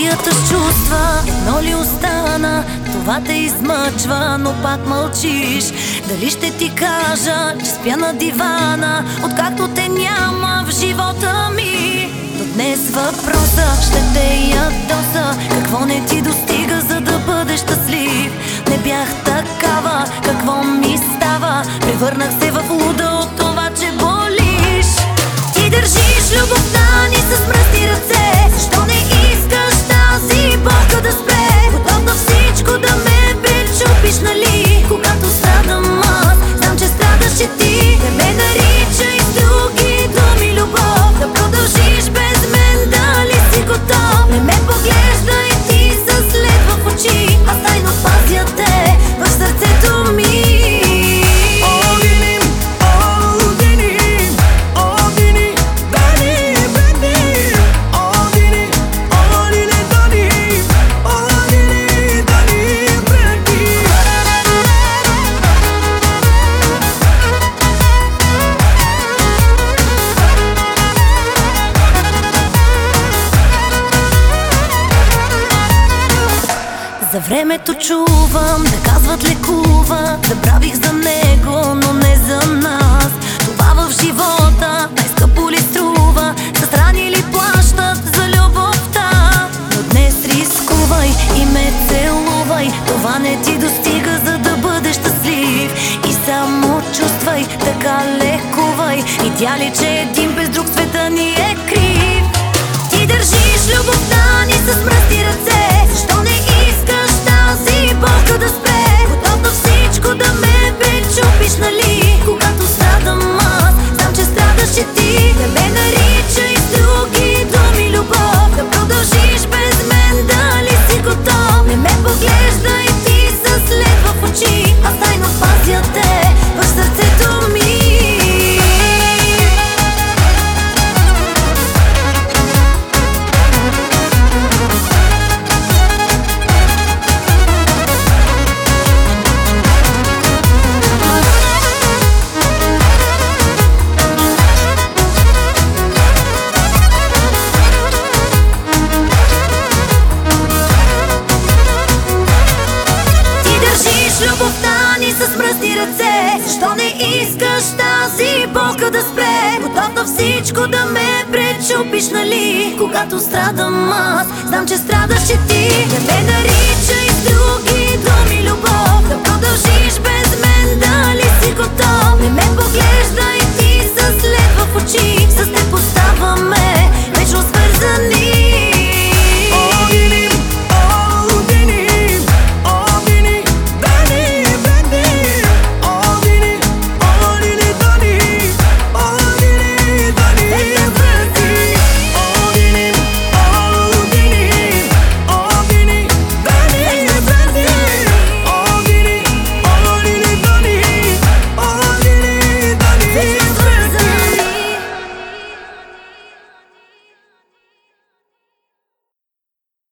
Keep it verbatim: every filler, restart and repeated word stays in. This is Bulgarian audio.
Търговията с чувства, едно ли остана? Това те измъчва, но пак мълчиш. Дали ще ти кажа, че спя на дивана, откакто те няма в живота ми? До днес въпроса ще те ядоса: какво не ти достига, за да бъдеш щастлив? Не бях такава, какво ми става? Превърнах се в луда от това, че болиш. Ти държиш любовта ни с мръсни ръце. Защо не искаш тази болка да спре? Готов на всичко да ме пречупиш, нали? Когато страдам аз, знам, че страдаш и ти. Не ме наричай с други думи любов. Да продължиш без мен, дали си готов? Не ме поглеждай ти с лед в очи. Аз тайно пазя те в сърцето ми. За времето чувам да казват лекува. Забравих за него, но не за нас. Това в живота най-скъпо ли струва? С рани ли плащат за любовта? Но днес рискувай и ме целувай. Това не ти достига, за да бъдеш щастлив. И само чувствай, така лекувай. Видя ли, че един без друг света ни е крив? Ти държиш любовта ни с мръсни ръце. Защо не искаш тази болка да спре? Готов на всичко да ме пречупиш, нали? Когато страдам аз, знам, че страдаш и ти. Не ме наричай с други думи любов. Да продължиш без мен, дали си готов? Не ме поглеждай ти с лед в очи. Аз тайно пазя те в сърцето ми. Любовта ни с мръсни ръце. Защо не искаш тази болка да спре? Готов на всичко да ме пречупиш, нали? Когато страдам аз, знам, че страдаш и ти. Не ме наричай